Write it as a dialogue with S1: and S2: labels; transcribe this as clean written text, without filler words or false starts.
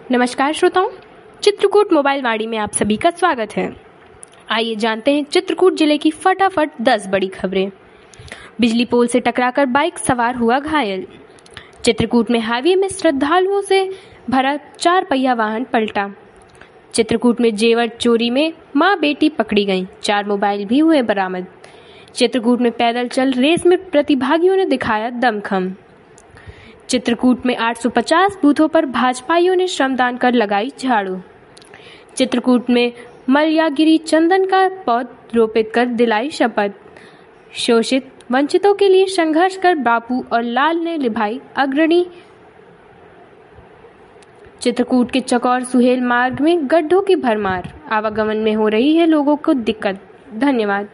S1: नमस्कार श्रोताओं, चित्रकूट मोबाइल वाणी में आप सभी का स्वागत है। आइए जानते हैं चित्रकूट जिले की फटाफट 10 बड़ी खबरें। बिजली पोल से टकराकर बाइक सवार हुआ घायल। चित्रकूट में हाईवे में श्रद्धालुओं से भरा 4 पहिया वाहन पलटा। चित्रकूट में जेवर चोरी में मां बेटी पकड़ी गईं, 4 मोबाइल भी हुए बरामद। चित्रकूट में पैदल चल रेस में प्रतिभागियों ने दिखाया दमखम। चित्रकूट में 850 बूथों पर भाजपाइयों ने श्रमदान कर लगाई झाड़ू। चित्रकूट में मलयागिरी चंदन का पौध रोपित कर दिलाई शपथ। शोषित वंचितों के लिए संघर्ष कर बापू और लाल ने निभाई अग्रणी। चित्रकूट के चकौर सुहेल मार्ग में गड्ढों की भरमार, आवागमन में हो रही है लोगों को दिक्कत। धन्यवाद।